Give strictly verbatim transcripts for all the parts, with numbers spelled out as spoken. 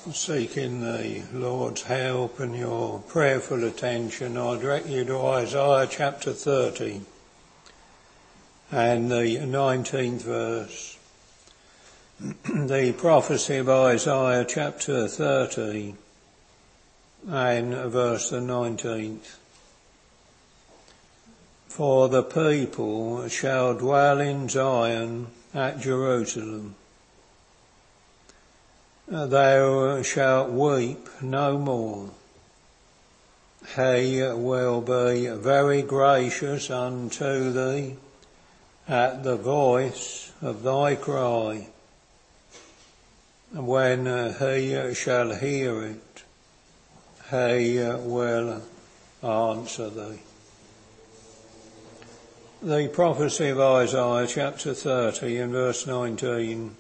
Seeking the Lord's help and your prayerful attention, I direct you to Isaiah chapter thirty and the nineteenth verse. The prophecy of Isaiah chapter thirty and verse the nineteenth. For the people shall dwell in Zion at Jerusalem. Thou shalt weep no more. He will be very gracious unto thee at the voice of thy cry. And when he shall hear it, he will answer thee. The prophecy of Isaiah chapter thirty and verse nineteen.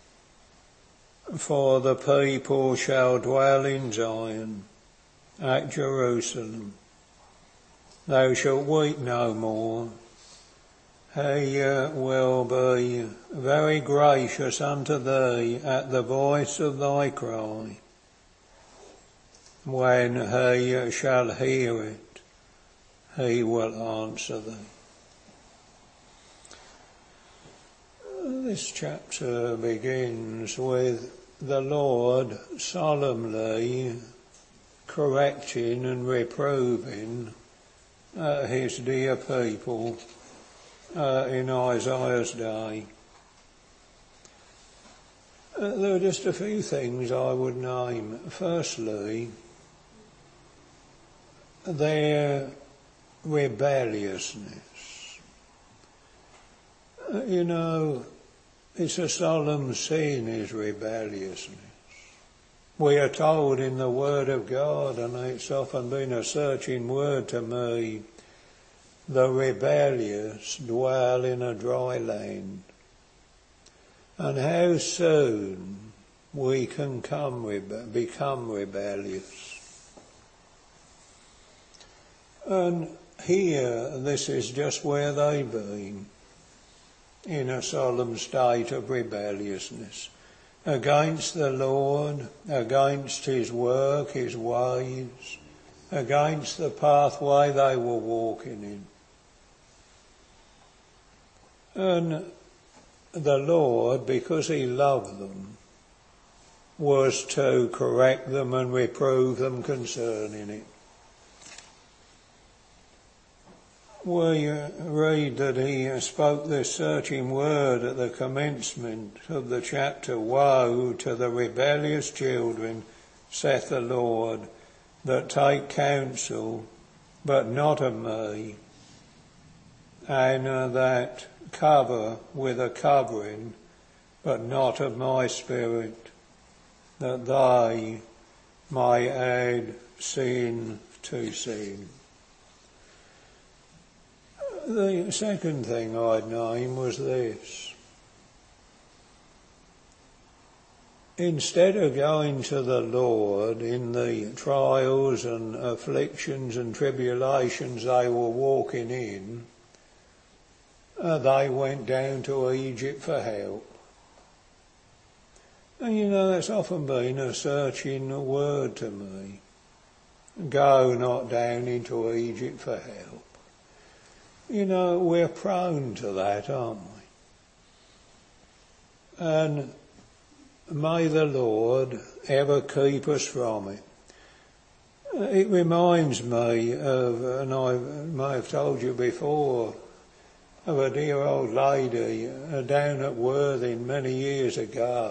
For the people shall dwell in Zion at Jerusalem. Thou shalt weep no more. He will be very gracious unto thee at the voice of thy cry. When he shall hear it, he will answer thee. This chapter begins with the Lord solemnly correcting and reproving uh, his dear people uh, in Isaiah's day. Uh, there are just a few things I would name. Firstly, their rebelliousness. Uh, you know, it's a solemn sin, is rebelliousness. We are told in the Word of God, and it's often been a searching word to me, the rebellious dwell in a dry land. And how soon we can come rebe- become rebellious. And here, this is just where they've been. In a solemn state of rebelliousness against the Lord, against his work, his ways, against the pathway they were walking in. And the Lord, because he loved them, was to correct them and reprove them concerning it. We read that he spoke this searching word at the commencement of the chapter. Woe to the rebellious children, saith the Lord, that take counsel, but not of me, and uh, that cover with a covering, but not of my spirit, that they may add sin to sin. The second thing I'd name was this. Instead of going to the Lord in the trials and afflictions and tribulations they were walking in, uh, they went down to Egypt for help. And you know, that's often been a searching word to me. Go not down into Egypt for help. You know, we're prone to that, aren't we? And may the Lord ever keep us from it. It reminds me of, and I may have told you before, of a dear old lady down at Worthing many years ago,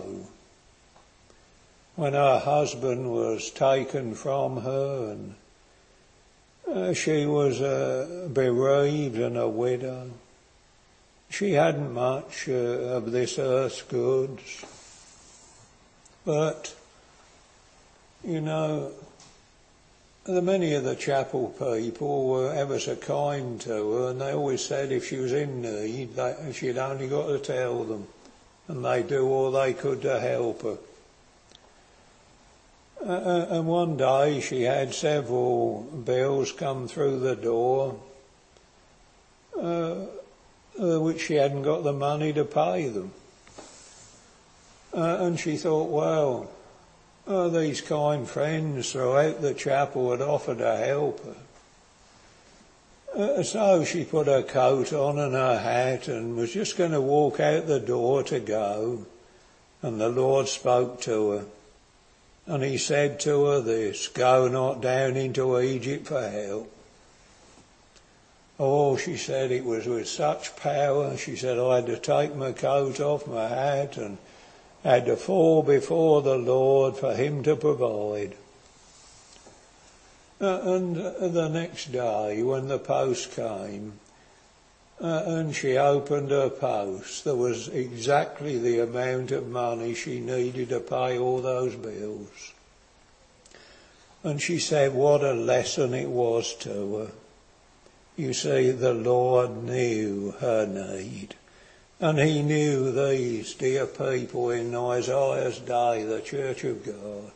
when her husband was taken from her and Uh, she was uh, bereaved and a widow. She hadn't much uh, of this earth's goods. But, you know, the many of the chapel people were ever so kind to her, and they always said if she was in need, they, she'd only got to tell them, and they'd do all they could to help her. Uh, and one day she had several bills come through the door, uh, uh, which she hadn't got the money to pay them. Uh, and she thought, well, Oh, these kind friends throughout the chapel had offered to help her. Uh, so she put her coat on and her hat and was just going to walk out the door to go. And the Lord spoke to her. And he said to her this, "Go not down into Egypt for help." Oh, she said it was with such power. She said, I had to take my coat off, my hat, and had to fall before the Lord for him to provide. Uh, and uh, the next day, when the post came, uh, and she opened her post, there was exactly the amount of money she needed to pay all those bills. And she said what a lesson it was to her. You see, the Lord knew her need. And he knew these dear people in Isaiah's day, the Church of God.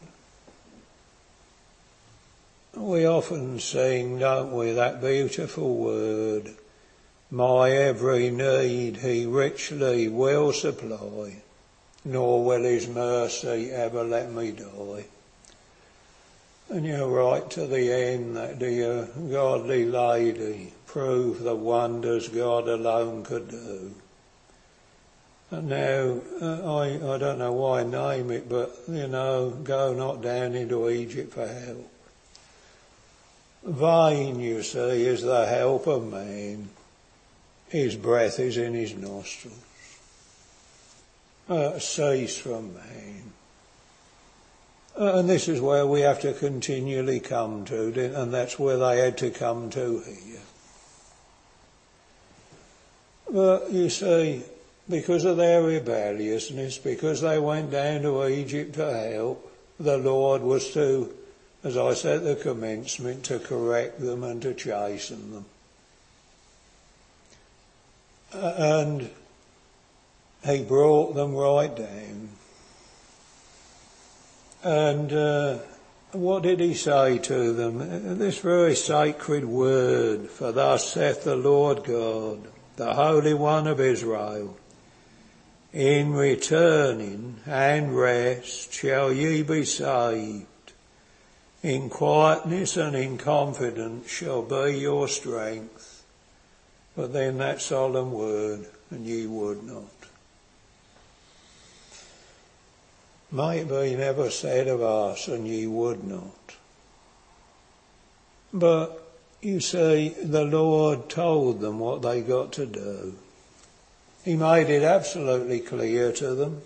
We often sing, don't we, that beautiful word, my every need he richly will supply, nor will his mercy ever let me die. And you're right to the end, that dear godly lady proved the wonders God alone could do. And now, uh, I, I don't know why I name it, but, you know, go not down into Egypt for help. Vain, you see, is the help of man. His breath is in his nostrils. Uh, cease from man. Uh, and this is where we have to continually come to, and that's where they had to come to here. But you see, because of their rebelliousness, because they went down to Egypt to help, the Lord was to, as I said at the commencement, to correct them and to chasten them. Uh, and he brought them right down. And uh, what did he say to them? This very sacred word, for thus saith the Lord God, the Holy One of Israel, in returning and rest shall ye be saved. In quietness and in confidence shall be your strength. But then that solemn word, and ye would not. May it be never said of us, and ye would not. But you see, the Lord told them what they got to do. He made it absolutely clear to them.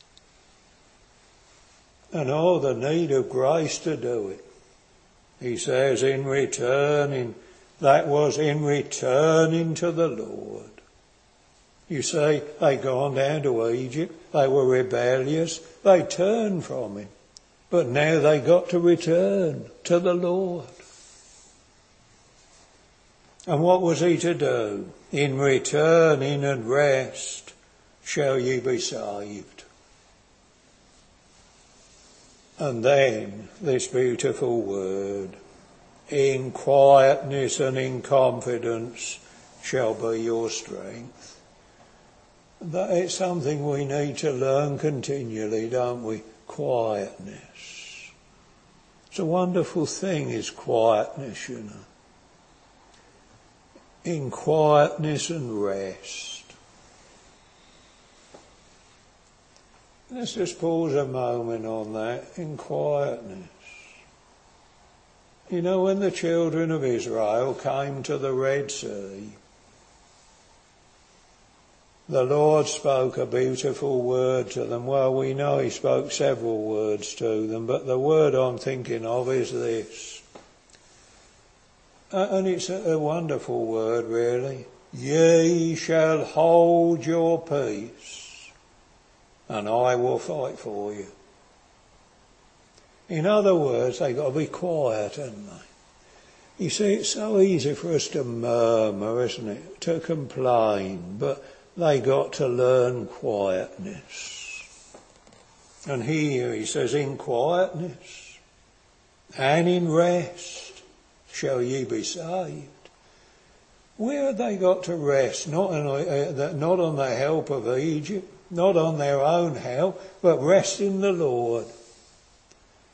And all the need of grace to do it. He says in returning, that was in returning to the Lord. You see, they gone down to Egypt, they were rebellious, they turned from him. But now they got to return to the Lord. And what was he to do? In returning and rest shall ye be saved. And then this beautiful word, in quietness and in confidence shall be your strength. That it's something we need to learn continually, don't we? Quietness. It's a wonderful thing, is quietness, you know. In quietness and rest. Let's just pause a moment on that, in quietness. You know, when the children of Israel came to the Red Sea, the Lord spoke a beautiful word to them. Well, we know he spoke several words to them, but the word I'm thinking of is this. Uh, and it's a, a wonderful word, really. Ye shall hold your peace, and I will fight for you. In other words, they've got to be quiet, haven't they? You see, it's so easy for us to murmur, isn't it? To complain, but they got to learn quietness. And here he says, in quietness and in rest shall ye be saved. Where have they got to rest? Not on, uh, not on the help of Egypt, not on their own help, but rest in the Lord.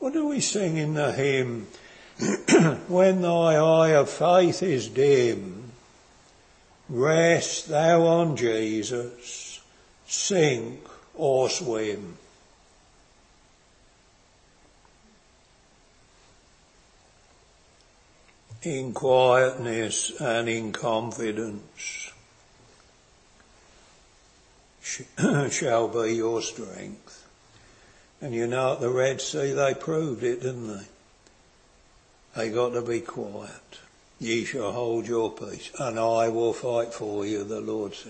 What do we sing in the hymn? When thy eye of faith is dim, rest thou on Jesus, sink or swim. In quietness and in confidence shall be your strength. And you know at the Red Sea they proved it, didn't they? They got to be quiet. Ye shall hold your peace, and I will fight for you, the Lord said.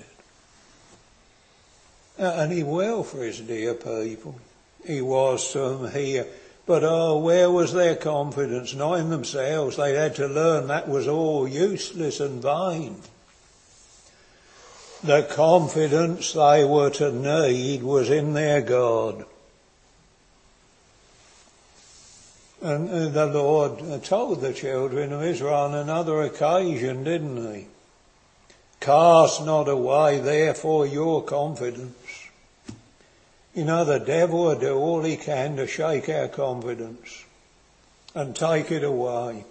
And he will for his dear people. He was some here. But oh, where was their confidence? Not in themselves. They had to learn that was all useless and vain. The confidence they were to need was in their God. And the Lord told the children of Israel on another occasion, didn't he? Cast not away, therefore, your confidence. You know, the devil will do all he can to shake our confidence and take it away.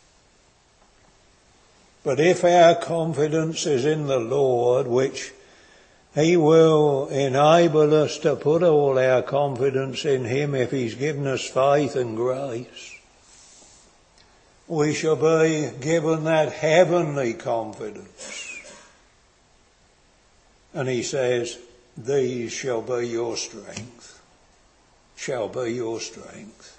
But if our confidence is in the Lord, which he will enable us to put all our confidence in him if he's given us faith and grace, we shall be given that heavenly confidence. And he says, these shall be your strength, shall be your strength.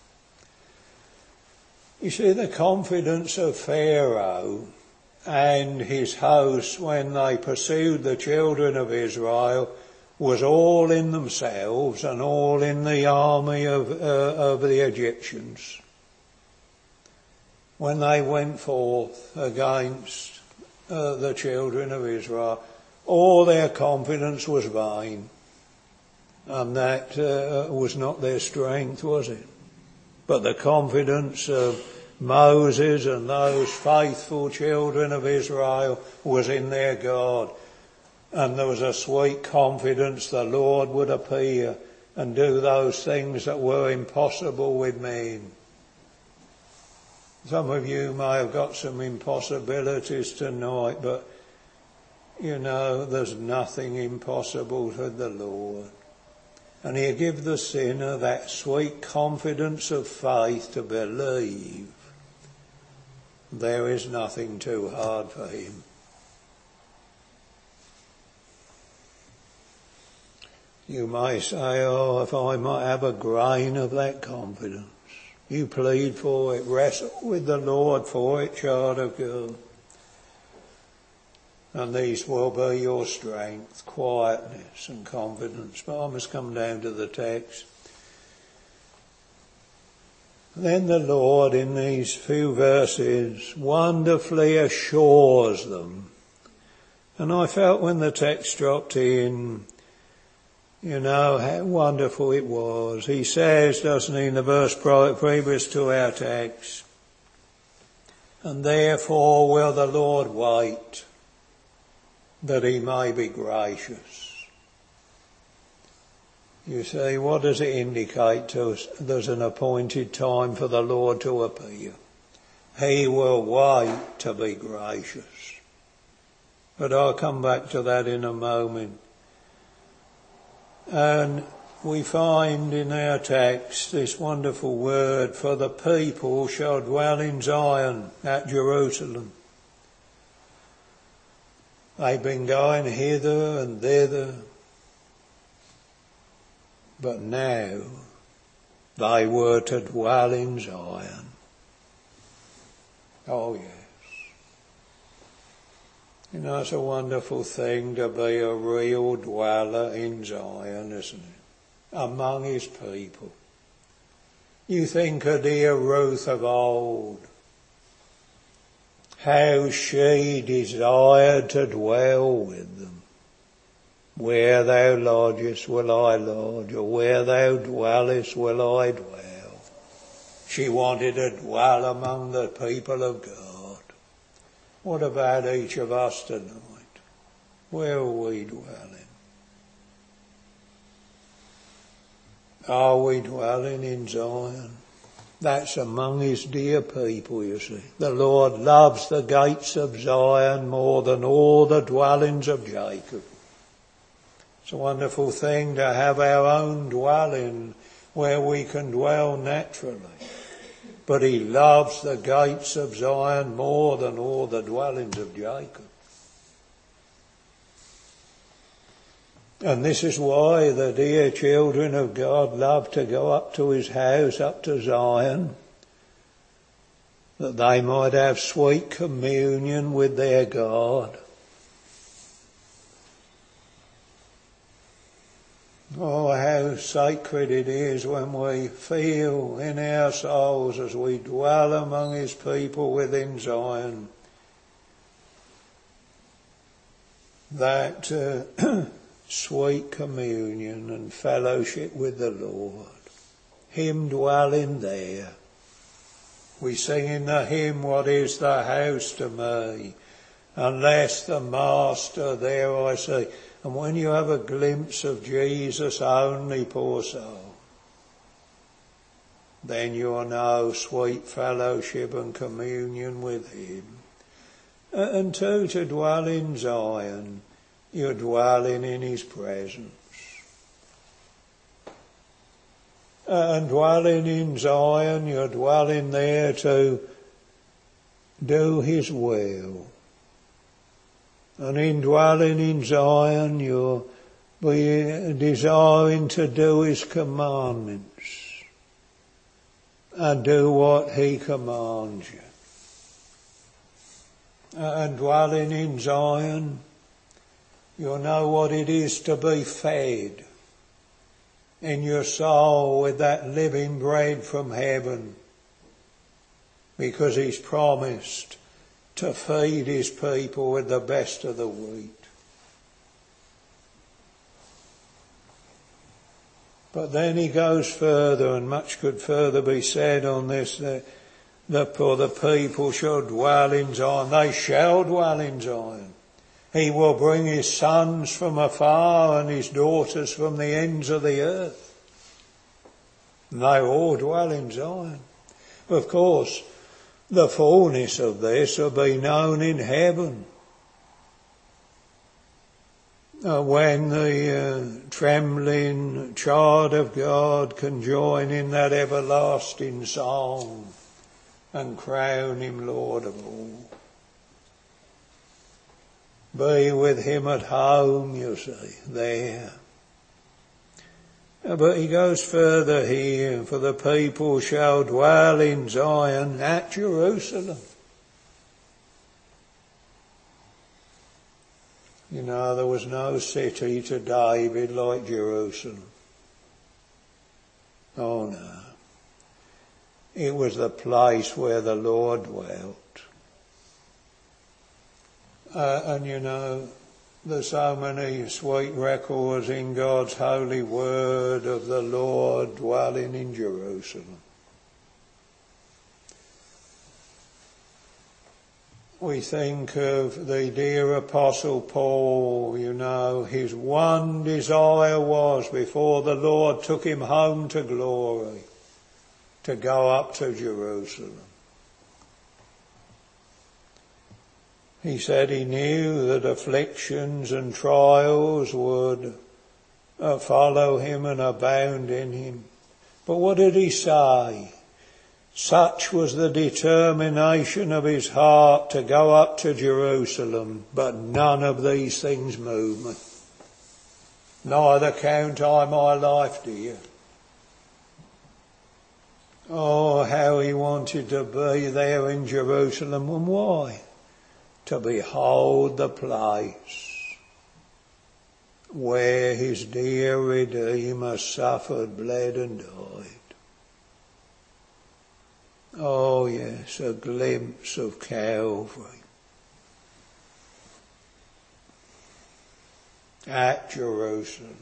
You see, the confidence of Pharaoh and his host when they pursued the children of Israel was all in themselves and all in the army of, uh, of the Egyptians. When they went forth against uh, the children of Israel, all their confidence was vain, and that uh, was not their strength, was it? But the confidence of Moses and those faithful children of Israel was in their God. And there was a sweet confidence the Lord would appear and do those things that were impossible with men. Some of you may have got some impossibilities tonight, but you know, there's nothing impossible to the Lord. And he'll give the sinner that sweet confidence of faith to believe there is nothing too hard for him. You may say, oh, if I might have a grain of that confidence. You plead for it, wrestle with the Lord for it, child of God. And these will be your strength, quietness and confidence. But I must come down to the text. Then the Lord in these few verses wonderfully assures them. And I felt when the text dropped in, you know, how wonderful it was. He says, doesn't he, in the verse previous to our text, and therefore will the Lord wait, that he may be gracious. You see, what does it indicate to us? There's an appointed time for the Lord to appear. He will wait to be gracious. But I'll come back to that in a moment. And we find in our text this wonderful word, for the people shall dwell in Zion at Jerusalem. They've been going hither and thither, but now they were to dwell in Zion. Oh yes. You know, it's a wonderful thing to be a real dweller in Zion, isn't it? Among his people. You think of dear Ruth of old, how she desired to dwell with them. Where thou lodgest will I lodge, or where thou dwellest will I dwell. She wanted to dwell among the people of God. What about each of us tonight? Where are we dwelling? Are we dwelling in Zion? That's among his dear people, you see. The Lord loves the gates of Zion more than all the dwellings of Jacob. It's a wonderful thing to have our own dwelling where we can dwell naturally. But he loves the gates of Zion more than all the dwellings of Jacob. And this is why the dear children of God love to go up to his house, up to Zion, that they might have sweet communion with their God. Oh, how sacred it is when we feel in our souls as we dwell among his people within Zion that uh, sweet communion and fellowship with the Lord, him dwelling there. We sing in the hymn, what is the house to me, unless the Master there I see. And when you have a glimpse of Jesus only, poor soul, then you'll know sweet fellowship and communion with him. And too, to dwell in Zion, you're dwelling in his presence. And dwelling in Zion, you're dwelling there to do his will. And in dwelling in Zion, you'll be desiring to do his commandments and do what he commands you. And dwelling in Zion, you'll know what it is to be fed in your soul with that living bread from heaven, because he's promised to feed his people with the best of the wheat. But then he goes further, and much could further be said on this, that, that for the people shall dwell in Zion. They shall dwell in Zion. He will bring his sons from afar and his daughters from the ends of the earth. And they all dwell in Zion. Of course, the fullness of this will be known in heaven, uh, when the uh, trembling child of God can join in that everlasting song and crown him Lord of all. Be with him at home, you see, there. But he goes further here, for the people shall dwell in Zion at Jerusalem. You know, there was no city to David like Jerusalem. Oh no. It was the place where the Lord dwelt. Uh, and you know, there's so many sweet records in God's holy word of the Lord dwelling in Jerusalem. We think of the dear Apostle Paul, you know, his one desire was, before the Lord took him home to glory, to go up to Jerusalem. He said he knew that afflictions and trials would uh, follow him and abound in him. But what did he say? Such was the determination of his heart to go up to Jerusalem, but none of these things move me. Neither count I my life dear. Oh, how he wanted to be there in Jerusalem, and why? To behold the place where his dear Redeemer suffered, bled and died. Oh yes, a glimpse of Calvary at Jerusalem.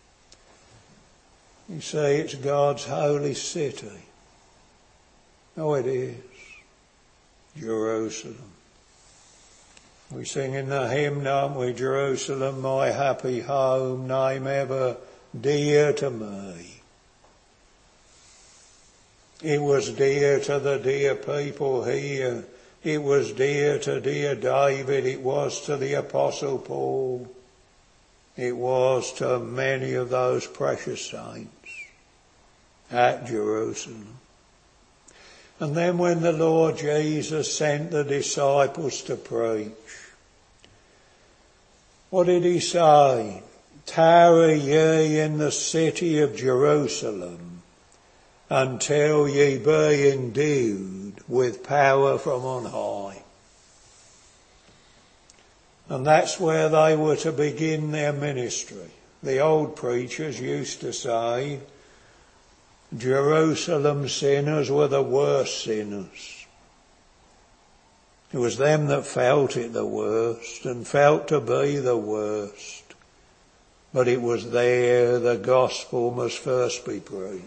You see, it's God's holy city. Oh, it is. Jerusalem. We sing in the hymn, don't we? Jerusalem, my happy home, name ever dear to me. It was dear to the dear people here. It was dear to dear David. It was to the Apostle Paul. It was to many of those precious saints at Jerusalem. And then when the Lord Jesus sent the disciples to preach, what did he say? Tarry ye in the city of Jerusalem until ye be endued with power from on high. And that's where they were to begin their ministry. The old preachers used to say, Jerusalem sinners were the worst sinners. It was them that felt it the worst and felt to be the worst. But it was there the gospel must first be preached.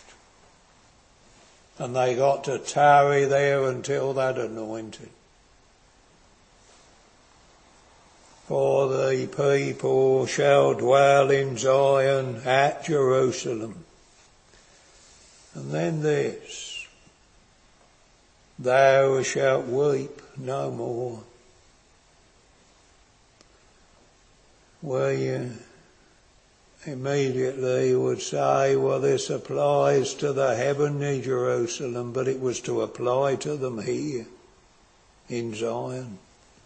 And they got to tarry there until that anointed. For the people shall dwell in Zion at Jerusalem. And then this, thou shalt weep no more. Where you immediately would say, well, this applies to the heavenly Jerusalem, but it was to apply to them here in Zion.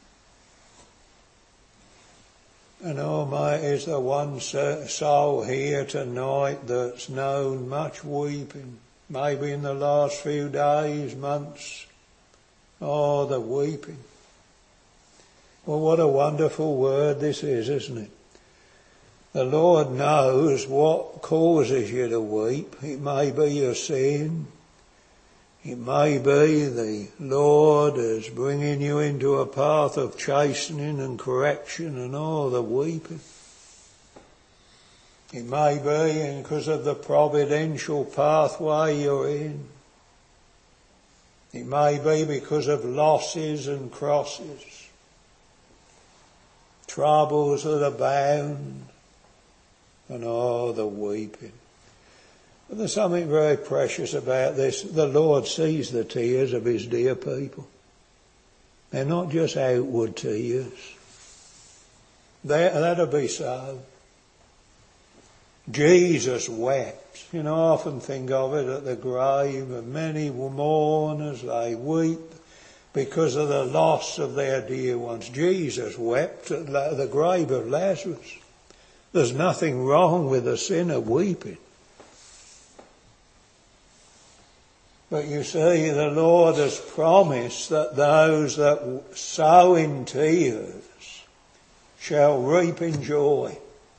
And oh, mate, is there one soul here tonight that's known much weeping, maybe in the last few days, months? Oh, the weeping. Well, what a wonderful word this is, isn't it? The Lord knows what causes you to weep. It may be your sin. It may be the Lord is bringing you into a path of chastening and correction and all the weeping. It may be because of the providential pathway you're in. It may be because of losses and crosses, troubles that abound, and all the weeping. But there's something very precious about this. The Lord sees the tears of his dear people. They're not just outward tears. That, that'll be so. Jesus wept. You know, I often think of it at the grave, and many mourners, they weep because of the loss of their dear ones. Jesus wept at the grave of Lazarus. There's nothing wrong with a sinner weeping. But you see, the Lord has promised that those that sow in tears shall reap in joy.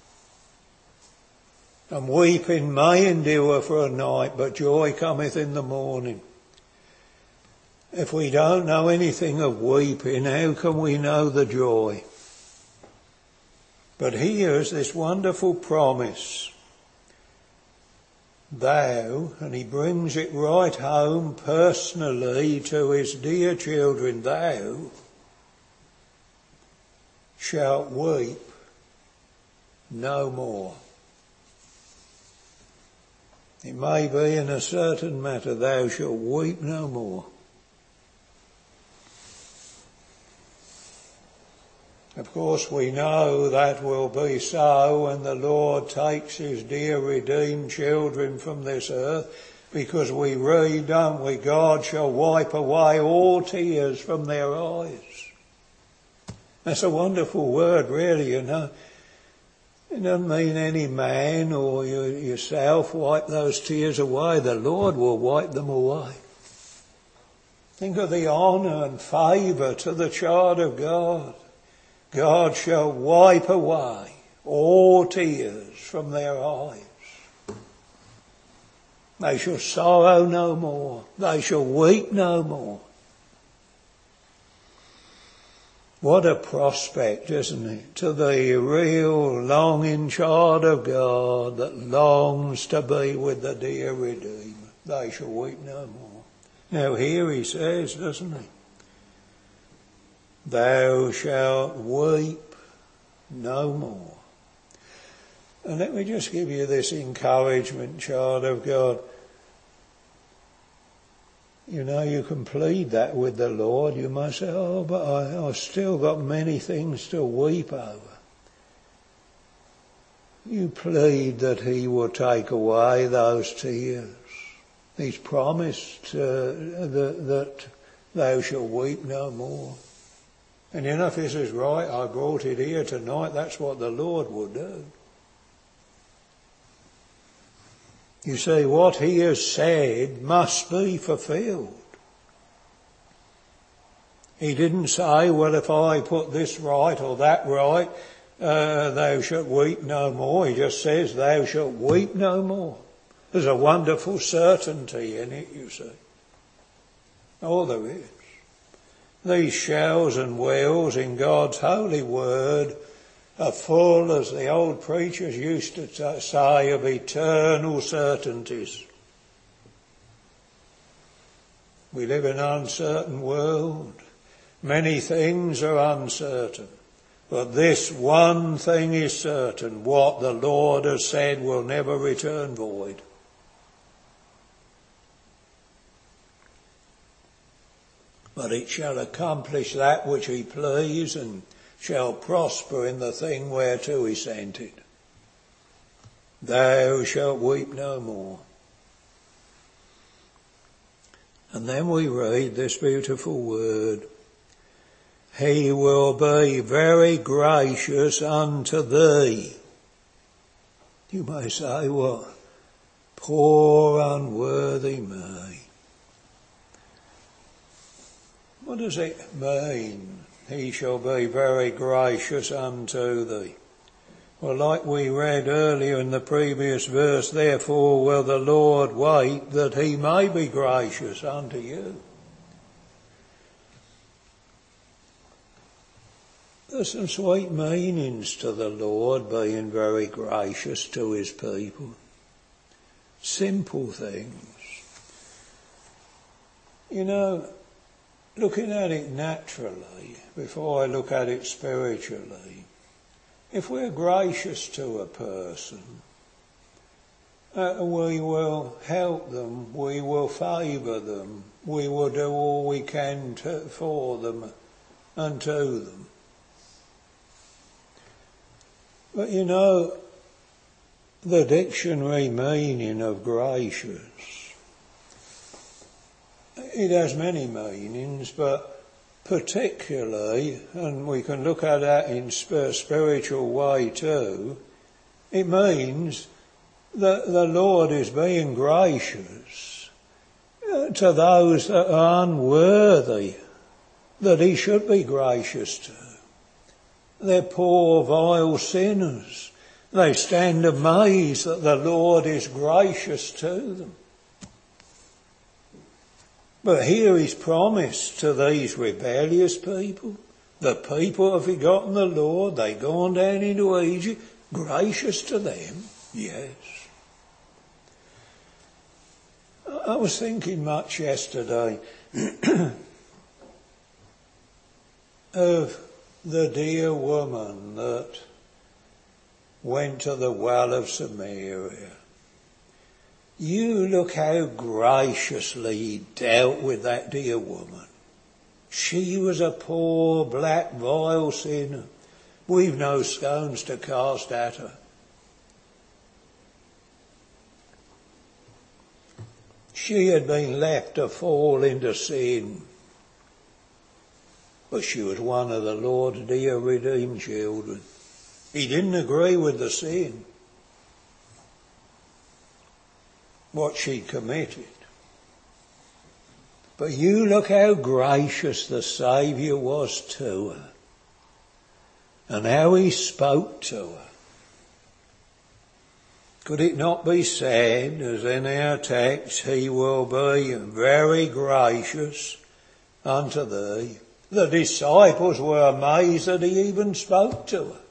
And weeping may endure for a night, but joy cometh in the morning. If we don't know anything of weeping, how can we know the joy? But here's this wonderful promise. Thou, and he brings it right home personally to his dear children, thou shalt weep no more. It may be in a certain matter, thou shalt weep no more. Of course, we know that will be so when the Lord takes his dear redeemed children from this earth, because we read, don't we, God shall wipe away all tears from their eyes. That's a wonderful word, really, you know. It doesn't mean any man or you, yourself wipe those tears away. The Lord will wipe them away. Think of the honour and favour to the child of God. God shall wipe away all tears from their eyes. They shall sorrow no more. They shall weep no more. What a prospect, isn't it, to the real longing child of God that longs to be with the dear Redeemer. They shall weep no more. Now here he says, doesn't he? Thou shalt weep no more. And let me just give you this encouragement, child of God. You know, you can plead that with the Lord. You might say, oh, but I, I've still got many things to weep over. You plead that he will take away those tears. He's promised uh, that, that thou shalt weep no more. And you know, if this is right, I brought it here tonight, that's what the Lord will do. You see, what he has said must be fulfilled. He didn't say, well, if I put this right or that right, uh, thou shalt weep no more. He just says, thou shalt weep no more. There's a wonderful certainty in it, you see. Oh, there is. These shells and wells in God's holy word are full, as the old preachers used to t- say, of eternal certainties. We live in an uncertain world. Many things are uncertain. But this one thing is certain. What the Lord has said will never return void. But it shall accomplish that which he please, and shall prosper in the thing whereto he sent it. Thou shalt weep no more. And then we read this beautiful word. He will be very gracious unto thee. You may say, what? Poor unworthy me. What does it mean? He shall be very gracious unto thee. Well, like we read earlier in the previous verse, therefore will the Lord wait that he may be gracious unto you. There's some sweet meanings to the Lord being very gracious to his people. Simple things. You know, looking at it naturally, before I look at it spiritually, if we're gracious to a person, uh, we will help them, we will favour them, we will do all we can to, for them and to them. But you know, the dictionary meaning of gracious, it has many meanings, but particularly, and we can look at that in a spiritual way too, it means that the Lord is being gracious to those that are unworthy, that he should be gracious to. They're poor, vile sinners. They stand amazed that the Lord is gracious to them. But here he's promised to these rebellious people, the people have forgotten the Lord, they've gone down into Egypt, gracious to them, yes. I was thinking much yesterday of the dear woman that went to the well of Samaria. You look how graciously he dealt with that dear woman. She was a poor, black, vile sinner. We've no stones to cast at her. She had been left to fall into sin. But she was one of the Lord's dear redeemed children. He didn't agree with the sin, what she committed. But you look how gracious the Saviour was to her, and how he spoke to her. Could it not be said, as in our text, he will be very gracious unto thee? The disciples were amazed that he even spoke to her.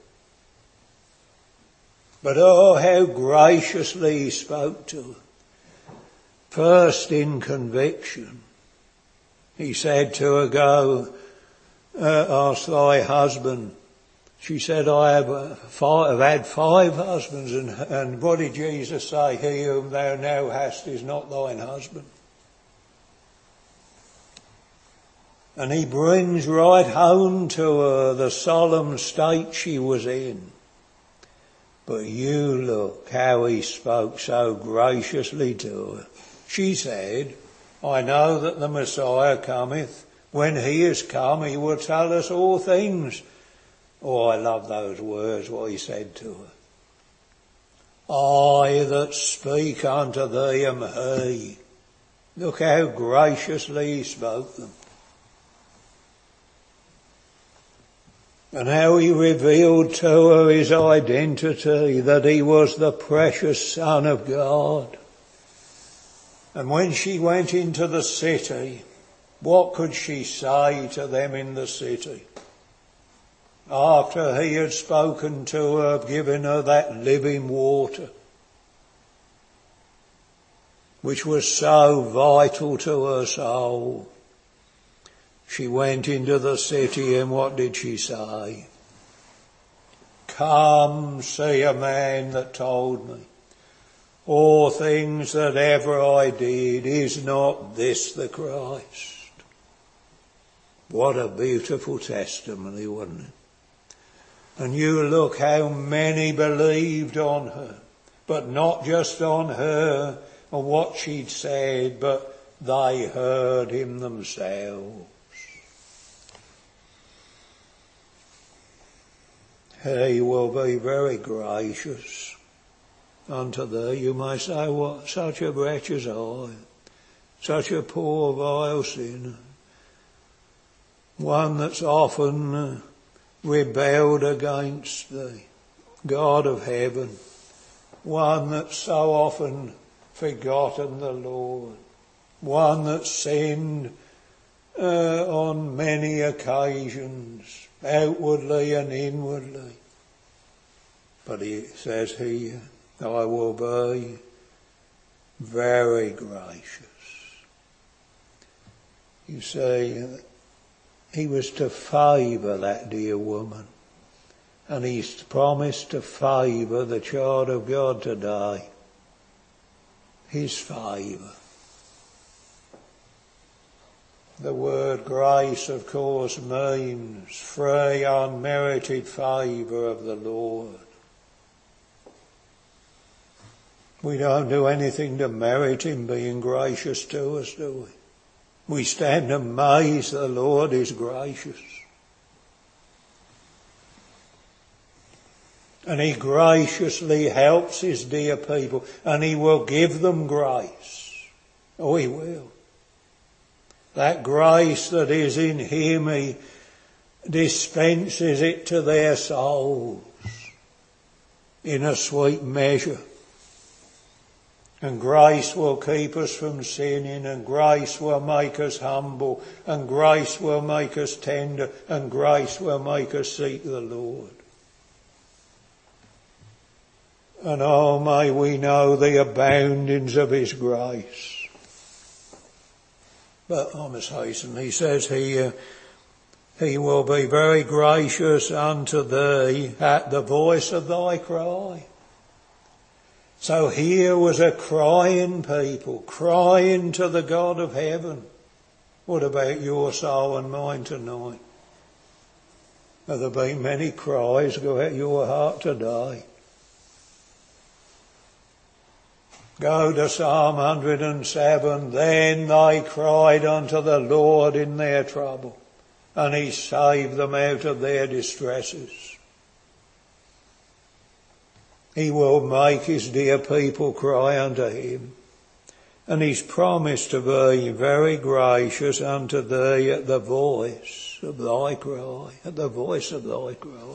But oh, how graciously he spoke to her. First in conviction. He said to her, go, uh, ask thy husband. She said, I have, uh, five, have had five husbands. And, and what did Jesus say? He whom thou now hast is not thine husband. And he brings right home to her the solemn state she was in. But you look how he spoke so graciously to her. She said, I know that the Messiah cometh. When he is come, he will tell us all things. Oh, I love those words, what he said to her. I that speak unto thee am he. Look how graciously he spoke them. And how he revealed to her his identity, that he was the precious Son of God. And when she went into the city, what could she say to them in the city? After he had spoken to her, giving her that living water, which was so vital to her soul. She went into the city, and what did she say? Come, see a man that told me all things that ever I did. Is not this the Christ? What a beautiful testimony, wasn't it? And you look how many believed on her, but not just on her or what she'd said, but they heard him themselves. He will be very gracious unto thee. You may say, what, such a wretch as I, such a poor vile sinner, one that's often uh, rebelled against the God of heaven, one that's so often forgotten the Lord, one that's sinned uh, on many occasions, outwardly and inwardly. But he says here, I will be very gracious. You see, he was to favour that dear woman, and he's promised to favour the child of God today. His favour. The word grace, of course, means free, unmerited favour of the Lord. We don't do anything to merit him being gracious to us, do we? We stand amazed the Lord is gracious. And he graciously helps his dear people, and he will give them grace. Oh, he will. That grace that is in him, he dispenses it to their souls in a sweet measure. And grace will keep us from sinning, and grace will make us humble, and grace will make us tender, and grace will make us seek the Lord. And oh, may we know the aboundings of his grace. But I must hasten, he says here, he will be very gracious unto thee at the voice of thy cry. So here was a crying people, crying to the God of heaven. What about your soul and mine tonight? Have there been many cries go at your heart today? Go to Psalm one hundred and seven. Then they cried unto the Lord in their trouble, and he saved them out of their distresses. He will make his dear people cry unto him, and he's promised to be very gracious unto thee at the voice of thy cry, at the voice of thy cry.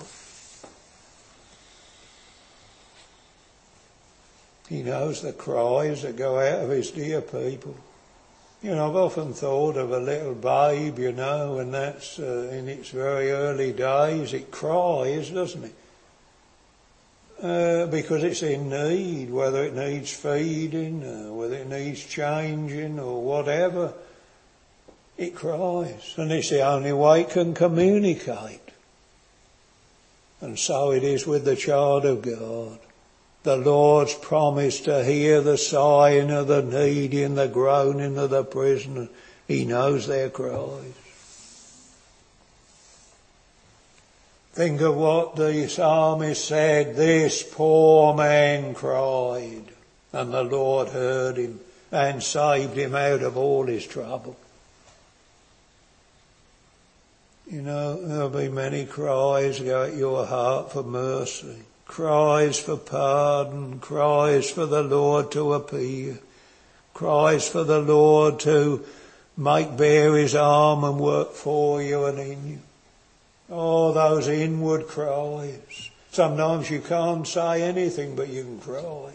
He knows the cries that go out of his dear people. You know, I've often thought of a little babe, you know, and that's uh, in its very early days. It cries, doesn't it? Uh, because it's in need, whether it needs feeding, uh, whether it needs changing or whatever. It cries, and it's the only way it can communicate. And so it is with the child of God. The Lord's promised to hear the sighing of the needy and the groaning of the prisoner. He knows their cries. Think of what the psalmist said, this poor man cried, and the Lord heard him and saved him out of all his trouble. You know, there'll be many cries go at your heart for mercy, cries for pardon, cries for the Lord to appear, cries for the Lord to make bare his arm and work for you and in you. Oh, those inward cries. Sometimes you can't say anything, but you can cry.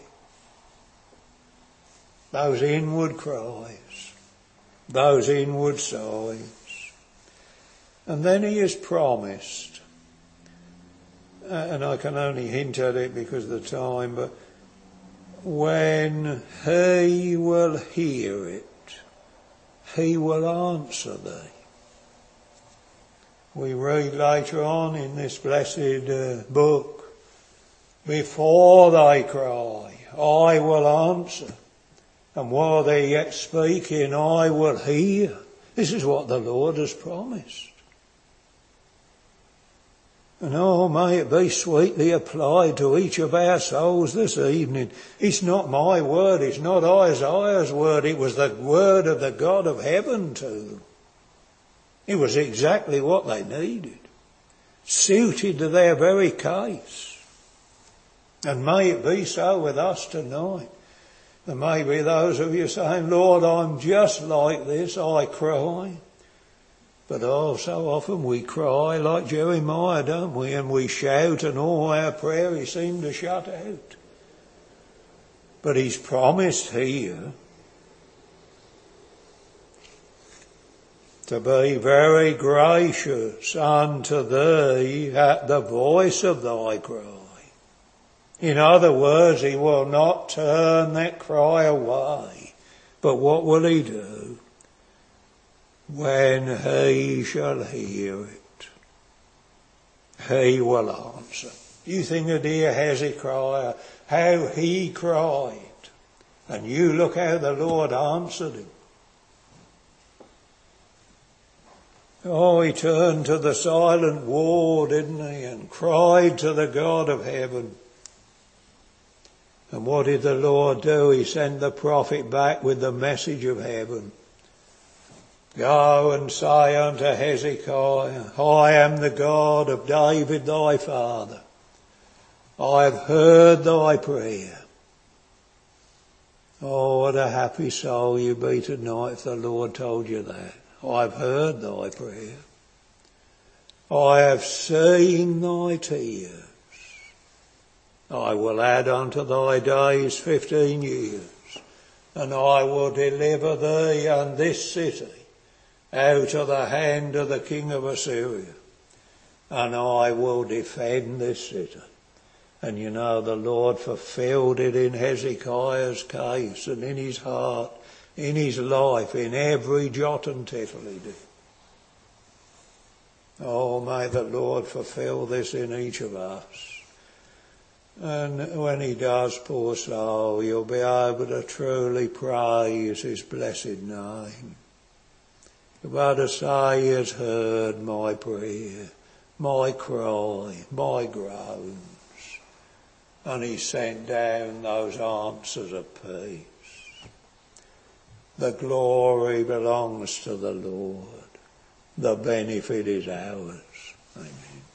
Those inward cries, those inward sighs. And then he is promised, and I can only hint at it because of the time, but when he will hear it, he will answer thee. We read later on in this blessed uh, book, before they cry, I will answer. And while they're yet speaking, I will hear. This is what the Lord has promised. And oh, may it be sweetly applied to each of our souls this evening. It's not my word, it's not Isaiah's word, it was the word of the God of heaven to them. It was exactly what they needed, suited to their very case. And may it be so with us tonight. There may be those of you saying, Lord, I'm just like this, I cry. But oh, so often we cry like Jeremiah, don't we? And we shout and all our prayers seem to shut out. But he's promised here to be very gracious unto thee at the voice of thy cry. In other words, he will not turn that cry away. But what will he do? When he shall hear it, he will answer. You think of dear Hezekiah, how he cried. And you look how the Lord answered him. Oh, he turned to the silent war, didn't he, and cried to the God of heaven. And what did the Lord do? He sent the prophet back with the message of heaven. Go and say unto Hezekiah, I am the God of David thy father. I have heard thy prayer. Oh, what a happy soul you'd be tonight if the Lord told you that. I've heard thy prayer. I have seen thy tears. I will add unto thy days fifteen years, and I will deliver thee and this city out of the hand of the king of Assyria, and I will defend this city. And you know, the Lord fulfilled it in Hezekiah's case and in his heart, in his life, in every jot and tittle he did. Oh, may the Lord fulfill this in each of us. And when he does, poor soul, you'll be able to truly praise his blessed name. You'll be able to say he has heard my prayer, my cry, my groans. And he sent down those answers of peace. The glory belongs to the Lord. The benefit is ours. Amen.